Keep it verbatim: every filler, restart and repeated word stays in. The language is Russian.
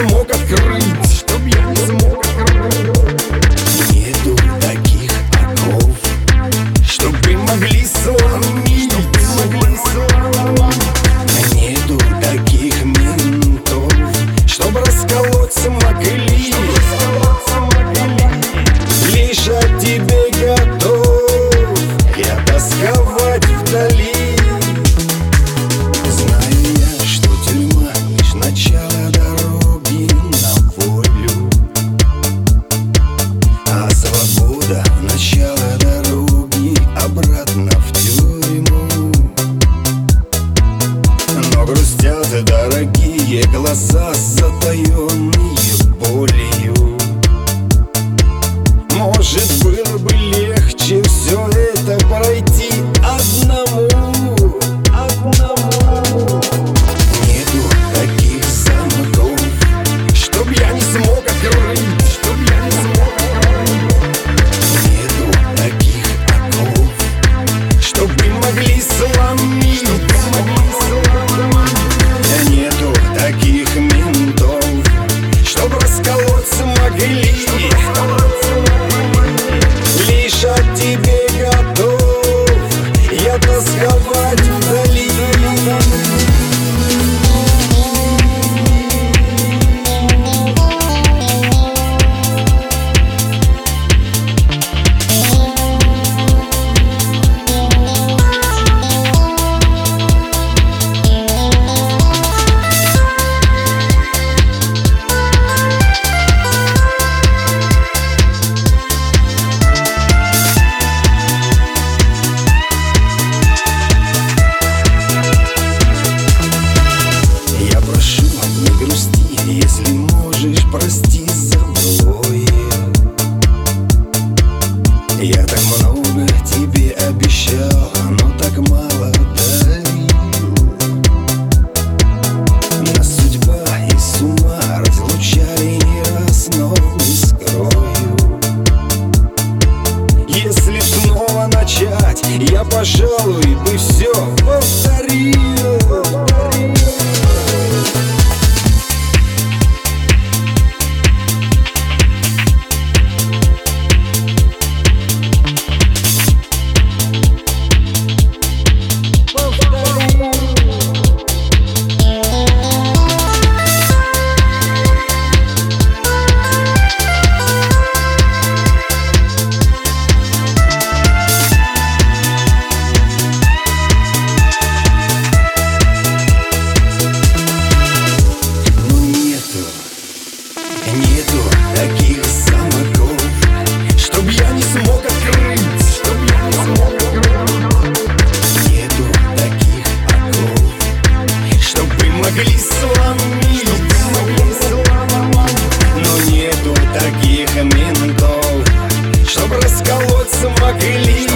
смог открыть, чтоб я не смог открыть. Нету таких оков, чтобы могли сломить. Нету таких ментов, чтобы расколоть смогли. Лишь от тебе готов я тосковать вдали. Знаю я, что тюрьма лишь начало дороги на волю, а свобода — начало дороги обратно в тюрьму. Но грустят дорогие глаза, затаенные болью. Может, было бы легче все это пройти одному, одному. Нету таких замков, чтоб я не смог открыть, чтоб я не смог открыть. Нету таких оков, чтобы могли сломить. Нету таких ментов, чтоб расколоть смогли. Лишь от тебе готов я тосковать вдали. Если можешь, прости за былое. Я так много тебе обещал, но так мало дарил. Нас судьба и с ума разлучали не раз, но не скрою. Если снова начать, я, пожалуй, бы все повторил. Нету таких замков, чтоб я не смог открыть, чтоб я не смог открыть. Нету таких оков, чтобы могли сломить. Но нету таких ментов, чтоб расколоть смогли.